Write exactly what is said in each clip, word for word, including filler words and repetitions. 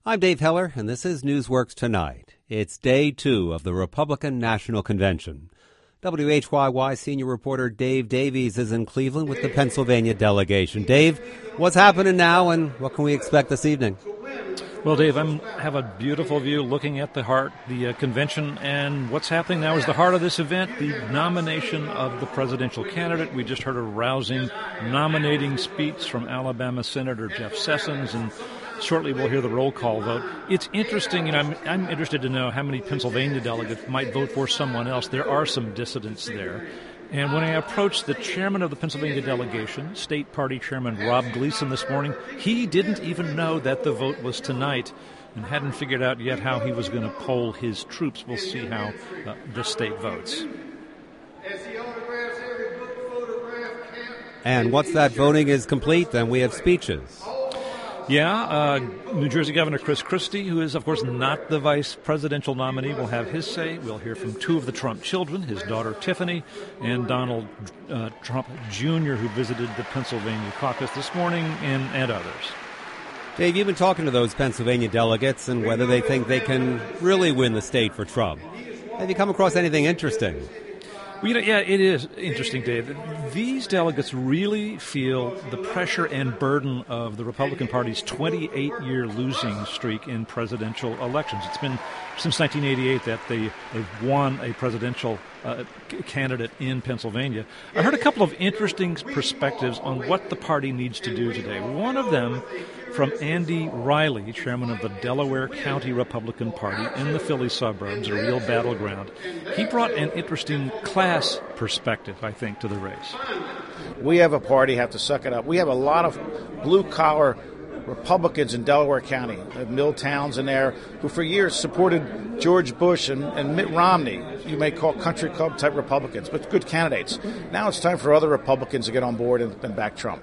I'm Dave Heller, and this is Newsworks Tonight. It's day two of the Republican National Convention. W H Y Y senior reporter Dave Davies is in Cleveland with the Pennsylvania delegation. Dave, what's happening now, and what can we expect this evening? Well, Dave, I have a beautiful view looking at the heart, the uh, convention, and what's happening now is the heart of this event, the nomination of the presidential candidate. We just heard a rousing nominating speech from Alabama Senator Jeff Sessions, and shortly we'll hear the roll call vote. It's interesting, and I'm, I'm interested to know how many Pennsylvania delegates might vote for someone else. There are some dissidents there. And when I approached the chairman of the Pennsylvania delegation, State Party Chairman Rob Gleason, this morning, he didn't even know that the vote was tonight and hadn't figured out yet how he was going to poll his troops. We'll see how uh, the state votes. And once that voting is complete, then we have speeches. Yeah, uh, New Jersey Governor Chris Christie, who is, of course, not the vice presidential nominee, will have his say. We'll hear from two of the Trump children, his daughter Tiffany and Donald uh, Trump Junior, who visited the Pennsylvania caucus this morning, and, and others. Dave, you've been talking to those Pennsylvania delegates and whether they think they can really win the state for Trump. Have you come across anything interesting? Well, you know, yeah, it is interesting, Dave. These delegates really feel the pressure and burden of the Republican Party's twenty-eight year losing streak in presidential elections. It's been since nineteen eighty-eight that they, they've won a presidential uh, candidate in Pennsylvania. I heard a couple of interesting perspectives on what the party needs to do today. One of them from Andy Riley, chairman of the Delaware County Republican Party in the Philly suburbs, a real battleground. He brought an interesting class perspective, I think, to the race. We have a party, have to suck it up. We have a lot of blue-collar Republicans in Delaware County, mill towns in there, who for years supported George Bush and, and Mitt Romney. You may call country club type Republicans, but good candidates. Now it's time for other Republicans to get on board and, and back Trump.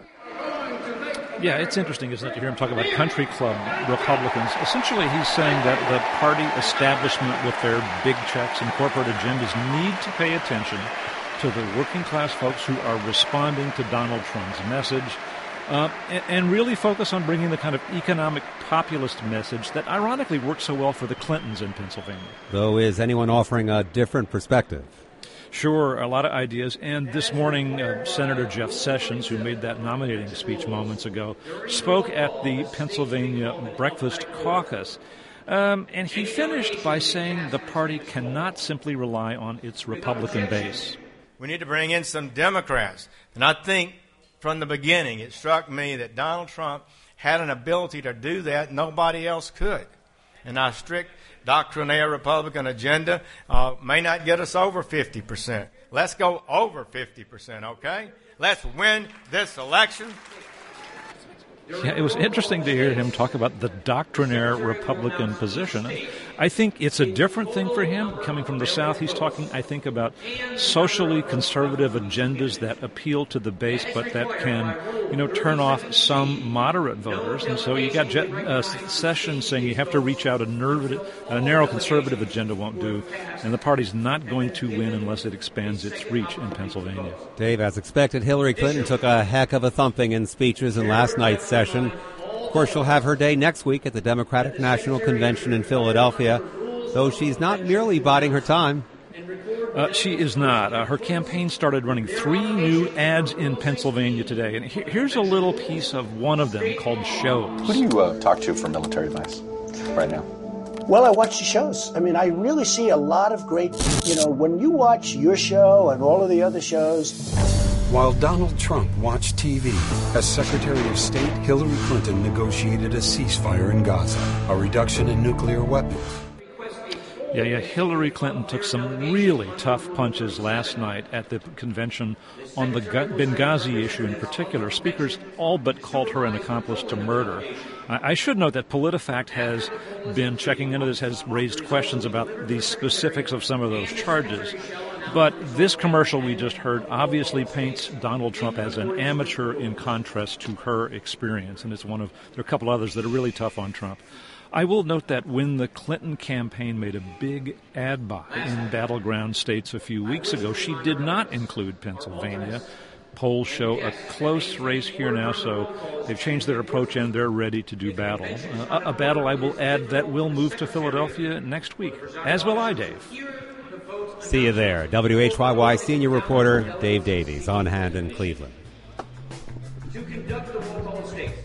Yeah, it's interesting, isn't it, to hear him talk about country club Republicans. Essentially, he's saying that the party establishment with their big checks and corporate agendas need to pay attention to the working class folks who are responding to Donald Trump's message uh, and, and really focus on bringing the kind of economic populist message that ironically worked so well for the Clintons in Pennsylvania. Though, is anyone offering a different perspective? Sure, a lot of ideas. And this morning, uh, Senator Jeff Sessions, who made that nominating speech moments ago, spoke at the Pennsylvania Breakfast Caucus. Um, and he finished by saying the party cannot simply rely on its Republican base. We need to bring in some Democrats. And I think from the beginning, it struck me that Donald Trump had an ability to do that nobody else could. And our strict doctrinaire Republican agenda uh, may not get us over fifty percent. Let's go over fifty percent, okay? Let's win this election. Yeah, it was interesting to hear him talk about the doctrinaire Republican position. I think it's a different thing for him. Coming from the South, he's talking, I think, about socially conservative agendas that appeal to the base, but that can, you know, turn off some moderate voters. And so you got Jet, uh, Sessions saying you have to reach out. A, nerv- a narrow conservative agenda won't do, and the party's not going to win unless it expands its reach in Pennsylvania. Dave, as expected, Hillary Clinton took a heck of a thumping in speeches in last night's session. Of course, she'll have her day next week at the Democratic National Convention in Philadelphia, though she's not merely biding her time. Uh, she is not. Uh, her campaign started running three new ads in Pennsylvania today, and he- here's a little piece of one of them called Shows. Who do you uh, talk to for military advice right now? Well, I watch the shows. I mean, I really see a lot of great, you know, when you watch your show and all of the other shows. While Donald Trump watched T V, as Secretary of State, Hillary Clinton negotiated a ceasefire in Gaza, a reduction in nuclear weapons. Yeah, yeah, Hillary Clinton took some really tough punches last night at the convention on the Benghazi issue in particular. Speakers all but called her an accomplice to murder. I should note that PolitiFact has been checking into this, has raised questions about the specifics of some of those charges. But this commercial we just heard obviously paints Donald Trump as an amateur in contrast to her experience. And it's one of, there are a couple others that are really tough on Trump. I will note that when the Clinton campaign made a big ad buy in battleground states a few weeks ago, she did not include Pennsylvania. polls show a close race here now, so they've changed their approach and they're ready to do battle. Uh, a, a battle, I will add, that will move to Philadelphia next week, as will I, Dave. See you there. W H Y Y senior reporter Dave Davies on hand in Cleveland. To conduct the roll call states.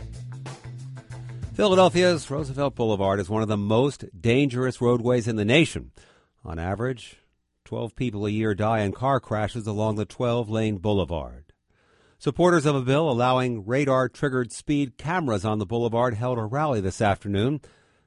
Philadelphia's Roosevelt Boulevard is one of the most dangerous roadways in the nation. On average, twelve people a year die in car crashes along the twelve-lane boulevard. Supporters of a bill allowing radar-triggered speed cameras on the boulevard held a rally this afternoon.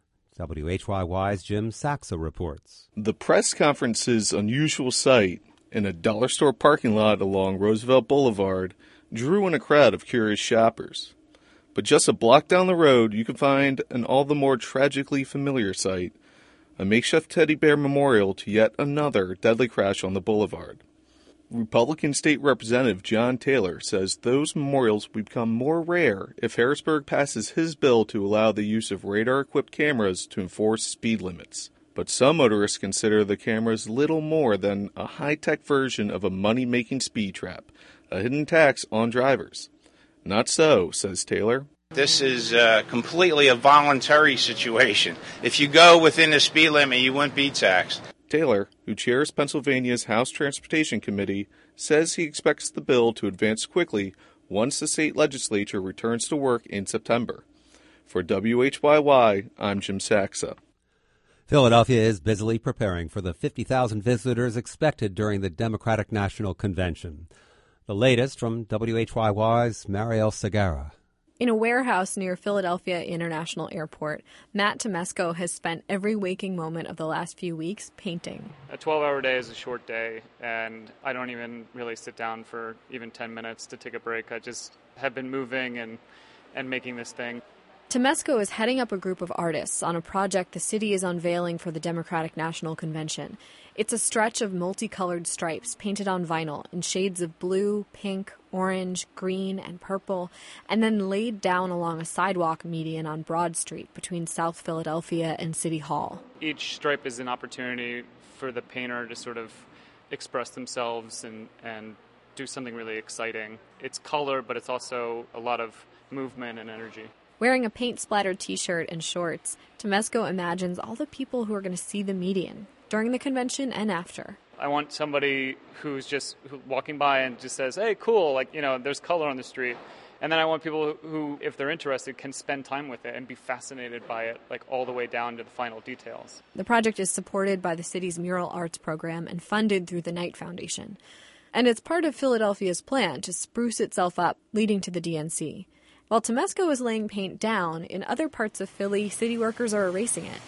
W H Y Y's Jim Saxa reports. The press conference's unusual sight in a dollar store parking lot along Roosevelt Boulevard drew in a crowd of curious shoppers. But just a block down the road, you can find an all the more tragically familiar sight, a makeshift teddy bear memorial to yet another deadly crash on the boulevard. Republican State Representative John Taylor says those memorials will become more rare if Harrisburg passes his bill to allow the use of radar-equipped cameras to enforce speed limits. But some motorists consider the cameras little more than a high-tech version of a money-making speed trap, a hidden tax on drivers. Not so, says Taylor. This is uh, completely a voluntary situation. If you go within the speed limit, you wouldn't be taxed. Taylor, who chairs Pennsylvania's House Transportation Committee, says he expects the bill to advance quickly once the state legislature returns to work in September. For W H Y Y, I'm Jim Saxa. Philadelphia is busily preparing for the fifty thousand visitors expected during the Democratic National Convention. The latest from W H Y Y's Marielle Segarra. In a warehouse near Philadelphia International Airport, Matt Tomesco has spent every waking moment of the last few weeks painting. A twelve-hour day is a short day, and I don't even really sit down for even ten minutes to take a break. I just have been moving and, and making this thing. Tomesco is heading up a group of artists on a project the city is unveiling for the Democratic National Convention. It's a stretch of multicolored stripes painted on vinyl in shades of blue, pink, orange, green, and purple, and then laid down along a sidewalk median on Broad Street between South Philadelphia and City Hall. Each stripe is an opportunity for the painter to sort of express themselves and, and do something really exciting. It's color, but it's also a lot of movement and energy. Wearing a paint-splattered T-shirt and shorts, Tomesco imagines all the people who are going to see the median during the convention and after. I want somebody who's just walking by and just says, hey, cool, like, you know, there's color on the street. And then I want people who, if they're interested, can spend time with it and be fascinated by it, like all the way down to the final details. The project is supported by the city's mural arts program and funded through the Knight Foundation. And it's part of Philadelphia's plan to spruce itself up, leading to the D N C. While Tomesco is laying paint down, in other parts of Philly, city workers are erasing it.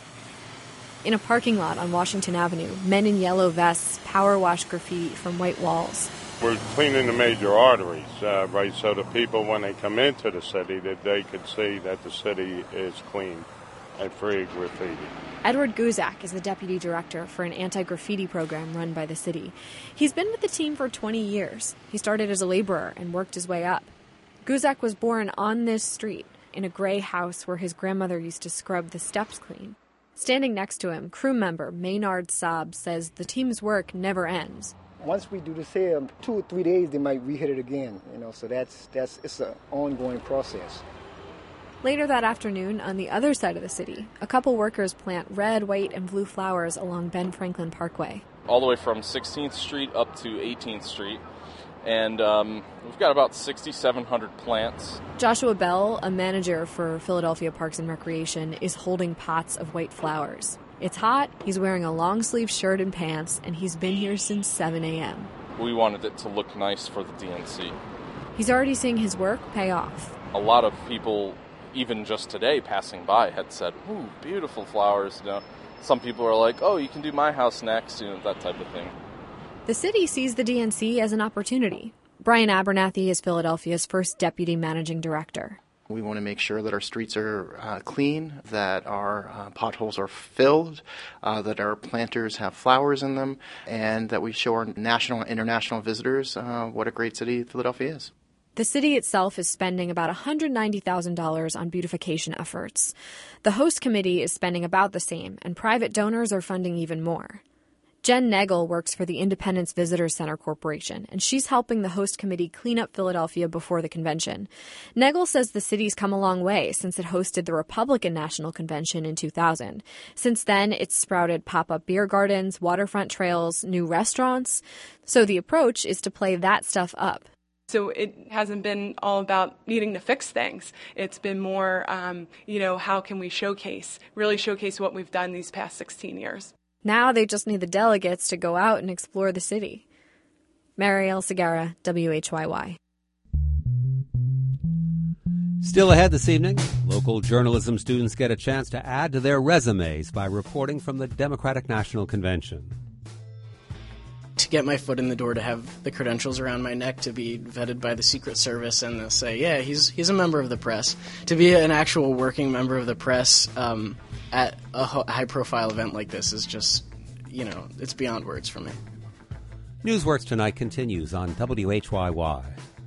In a parking lot on Washington Avenue, men in yellow vests power wash graffiti from white walls. We're cleaning the major arteries, uh, right, so the people, when they come into the city, that they could see that the city is clean and free of graffiti. Edward Guzak is the deputy director for an anti-graffiti program run by the city. He's been with the team for twenty years. He started as a laborer and worked his way up. Guzak was born on this street, in a gray house where his grandmother used to scrub the steps clean. Standing next to him, crew member Maynard Saab says the team's work never ends. Once we do this here, two or three days, they might re-hit it again. You know, so that's that's it's an ongoing process. Later that afternoon, on the other side of the city, a couple workers plant red, white, and blue flowers along Ben Franklin Parkway. All the way from sixteenth Street up to eighteenth Street. And um, we've got about six thousand seven hundred plants. Joshua Bell, a manager for Philadelphia Parks and Recreation, is holding pots of white flowers. It's hot, he's wearing a long-sleeve shirt and pants, and he's been here since seven a.m. We wanted it to look nice for the D N C. He's already seeing his work pay off. A lot of people, even just today, passing by, had said, ooh, beautiful flowers. You know, some people are like, oh, you can do my house next, you know, that type of thing. The city sees the D N C as an opportunity. Brian Abernathy is Philadelphia's first deputy managing director. We want to make sure that our streets are uh, clean, that our uh, potholes are filled, uh, that our planters have flowers in them, and that we show our national and international visitors uh, what a great city Philadelphia is. The city itself is spending about one hundred ninety thousand dollars on beautification efforts. The host committee is spending about the same, and private donors are funding even more. Jen Nagel works for the Independence Visitors Center Corporation, and she's helping the host committee clean up Philadelphia before the convention. Nagel says the city's come a long way since it hosted the Republican National Convention in two thousand. Since then, it's sprouted pop-up beer gardens, waterfront trails, new restaurants. So the approach is to play that stuff up. So it hasn't been all about needing to fix things. It's been more, um, you know, how can we showcase, really showcase what we've done these past sixteen years. Now they just need the delegates to go out and explore the city. Marielle Segarra, W H Y Y. Still ahead this evening, local journalism students get a chance to add to their resumes by reporting from the Democratic National Convention. To get my foot in the door, to have the credentials around my neck, to be vetted by the Secret Service and to say, yeah, he's he's a member of the press. To be an actual working member of the press um, at a high-profile event like this is just, you know, it's beyond words for me. Newsworks Tonight continues on W H Y Y.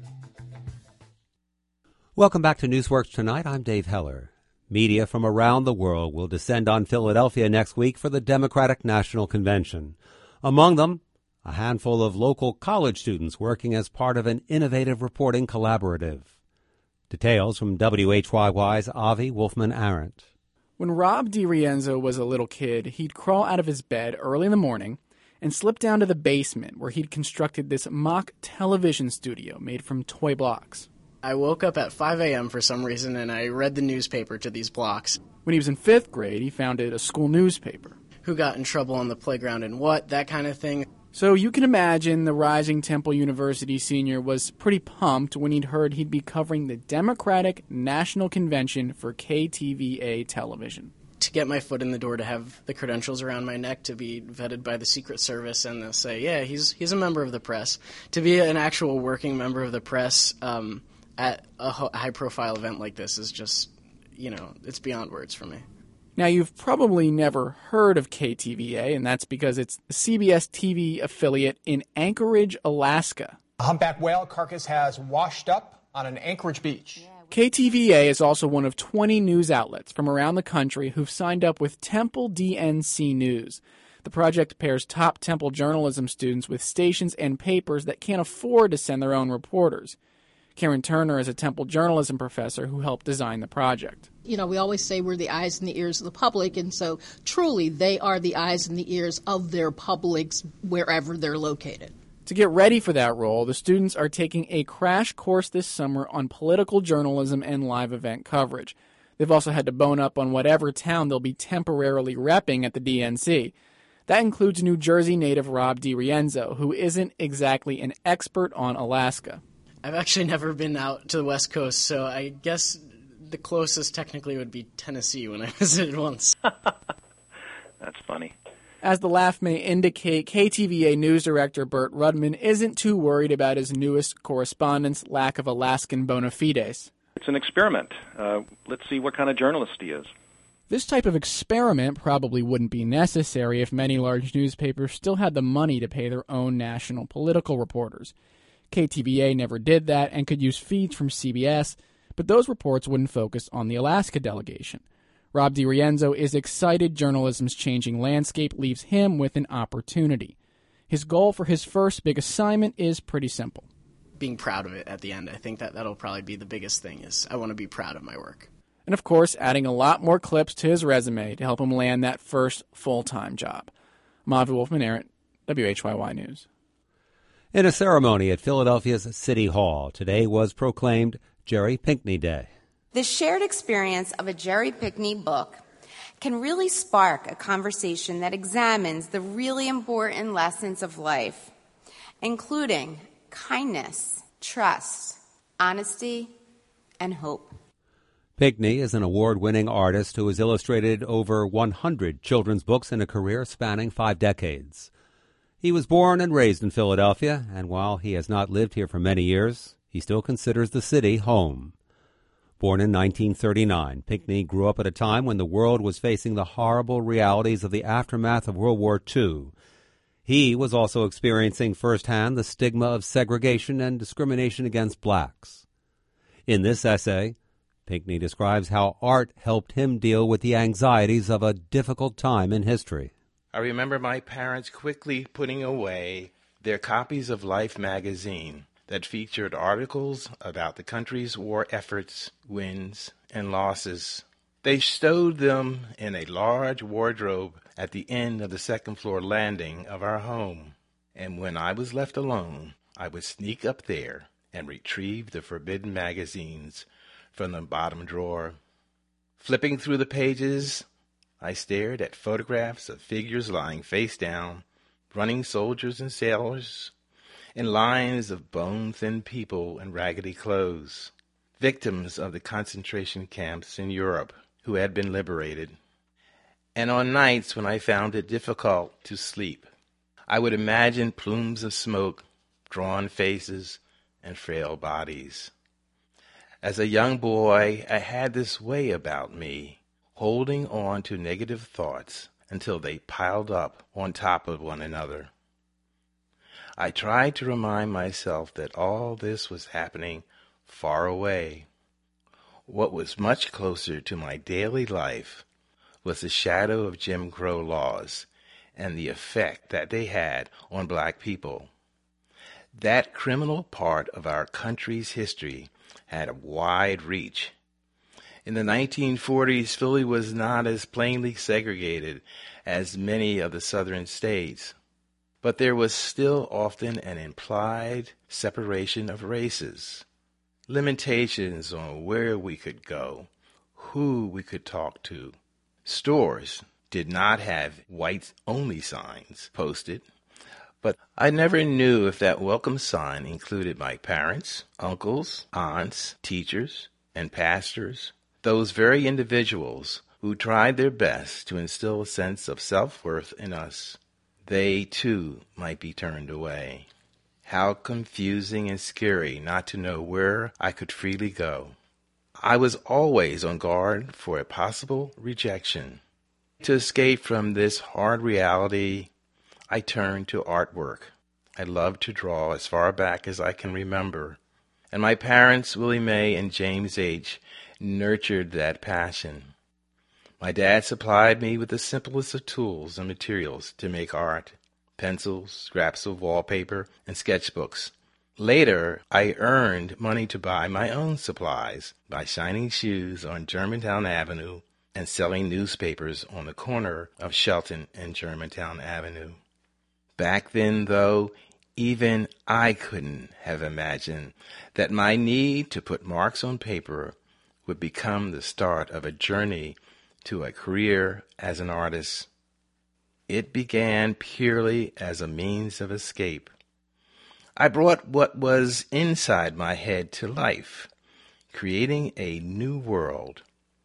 Welcome back to Newsworks Tonight. I'm Dave Heller. Media from around the world will descend on Philadelphia next week for the Democratic National Convention. Among them, a handful of local college students working as part of an innovative reporting collaborative. Details from W H Y Y's Avi Wolfman-Arendt. When Rob DiRienzo was a little kid, he'd crawl out of his bed early in the morning and slip down to the basement where he'd constructed this mock television studio made from toy blocks. I woke up at five a.m. for some reason and I read the newspaper to these blocks. When he was in fifth grade, he founded a school newspaper. Who got in trouble on the playground and what, that kind of thing. So you can imagine the rising Temple University senior was pretty pumped when he'd heard he'd be covering the Democratic National Convention for K T V A television. To get my foot in the door, to have the credentials around my neck, to be vetted by the Secret Service and to say, yeah, he's he's a member of the press. To be an actual working member of the press um, at a high-profile event like this is just, you know, it's beyond words for me. Now, you've probably never heard of K T V A, and that's because it's the C B S T V affiliate in Anchorage, Alaska. A humpback whale carcass has washed up on an Anchorage beach. K T V A is also one of twenty news outlets from around the country who've signed up with Temple D N C News. The project pairs top Temple journalism students with stations and papers that can't afford to send their own reporters. Karen Turner is a Temple journalism professor who helped design the project. You know, we always say we're the eyes and the ears of the public, and so truly they are the eyes and the ears of their publics wherever they're located. To get ready for that role, the students are taking a crash course this summer on political journalism and live event coverage. They've also had to bone up on whatever town they'll be temporarily repping at the D N C. That includes New Jersey native Rob DiRienzo, who isn't exactly an expert on Alaska. I've actually never been out to the West Coast, so I guess the closest technically would be Tennessee when I visited once. That's funny. As the laugh may indicate, K T V A news director Burt Rudman isn't too worried about his newest correspondent's lack of Alaskan bona fides. It's an experiment. Uh, let's see what kind of journalist he is. This type of experiment probably wouldn't be necessary if many large newspapers still had the money to pay their own national political reporters. K T V A never did that and could use feeds from C B S, but those reports wouldn't focus on the Alaska delegation. Rob DiRienzo is excited journalism's changing landscape leaves him with an opportunity. His goal for his first big assignment is pretty simple. Being proud of it at the end. I think that that'll probably be the biggest thing, is I want to be proud of my work. And of course, adding a lot more clips to his resume to help him land that first full-time job. I'm Avi Wolfman-Arendt, W H Y Y News. In a ceremony at Philadelphia's City Hall, today was proclaimed Jerry Pinkney Day. The shared experience of a Jerry Pinkney book can really spark a conversation that examines the really important lessons of life, including kindness, trust, honesty, and hope. Pinkney is an award-winning artist who has illustrated over one hundred children's books in a career spanning five decades. He was born and raised in Philadelphia, and while he has not lived here for many years, he still considers the city home. Born in nineteen thirty-nine, Pinkney grew up at a time when the world was facing the horrible realities of the aftermath of World War Two. He was also experiencing firsthand the stigma of segregation and discrimination against blacks. In this essay, Pinkney describes how art helped him deal with the anxieties of a difficult time in history. I I remember my parents quickly putting away their copies of Life magazine that featured articles about the country's war efforts, wins, and losses. They stowed them in a large wardrobe at the end of the second-floor landing of our home. And when I was left alone, I would sneak up there and retrieve the forbidden magazines from the bottom drawer. Flipping through the pages, I stared at photographs of figures lying face down, running soldiers and sailors, and lines of bone-thin people in raggedy clothes, victims of the concentration camps in Europe who had been liberated. And on nights when I found it difficult to sleep, I would imagine plumes of smoke, drawn faces, and frail bodies. As a young boy, I had this way about me, holding on to negative thoughts until they piled up on top of one another. I tried to remind myself that all this was happening far away. What was much closer to my daily life was the shadow of Jim Crow laws and the effect that they had on black people. That criminal part of our country's history had a wide reach. In the nineteen forties, Philly was not as plainly segregated as many of the southern states, but there was still often an implied separation of races, limitations on where we could go, who we could talk to. Stores did not have whites-only signs posted, but I never knew if that welcome sign included my parents, uncles, aunts, teachers, and pastors, those very individuals who tried their best to instill a sense of self-worth in us. They, too, might be turned away. How confusing and scary not to know where I could freely go. I was always on guard for a possible rejection. To escape from this hard reality, I turned to artwork. I loved to draw as far back as I can remember, and my parents, Willie Mae and James H., nurtured that passion. My dad supplied me with the simplest of tools and materials to make art: pencils, scraps of wallpaper, and sketchbooks. Later, I earned money to buy my own supplies by shining shoes on Germantown Avenue and selling newspapers on the corner of Shelton and Germantown Avenue. Back then, though, even I couldn't have imagined that my need to put marks on paper would become the start of a journey to a career as an artist. It began purely as a means of escape. I brought what was inside my head to life, creating a new world.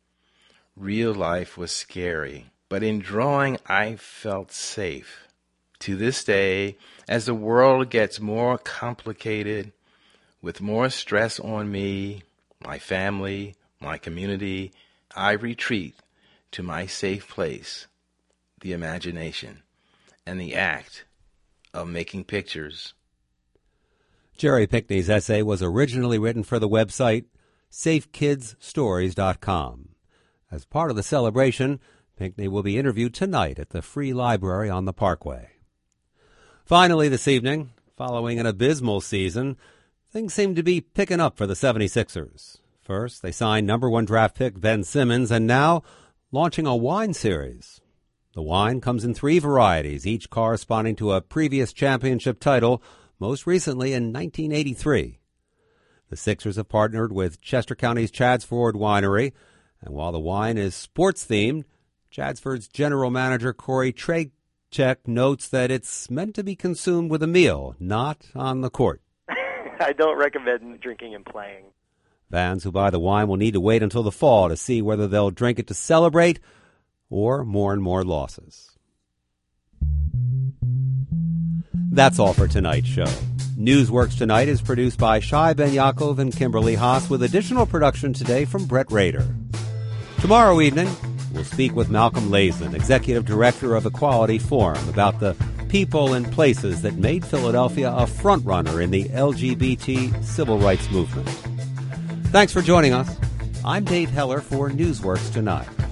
Real life was scary, but in drawing I felt safe. To this day, as the world gets more complicated, with more stress on me, my family, my community, I retreat to my safe place, the imagination, and the act of making pictures. Jerry Pinkney's essay was originally written for the website safe kids stories dot com. As part of the celebration, Pinkney will be interviewed tonight at the Free Library on the Parkway. Finally this evening, following an abysmal season, things seem to be picking up for the seventy-sixers. First, they signed number one draft pick Ben Simmons, and now launching a wine series. The wine comes in three varieties, each corresponding to a previous championship title, most recently in nineteen eighty-three. The Sixers have partnered with Chester County's Chadds Ford Winery, and while the wine is sports-themed, Chadds Ford's general manager Corey Trachek notes that it's meant to be consumed with a meal, not on the court. I don't recommend drinking and playing. Fans who buy the wine will need to wait until the fall to see whether they'll drink it to celebrate or mourn more losses. That's all for tonight's show. Newsworks Tonight is produced by Shai Ben Yaakov and Kimberly Haas, with additional production today from Brett Rader. Tomorrow evening, we'll speak with Malcolm Lazen, Executive Director of Equality Forum, about the people and places that made Philadelphia a frontrunner in the L G B T civil rights movement. Thanks for joining us. I'm Dave Heller for Newsworks Tonight.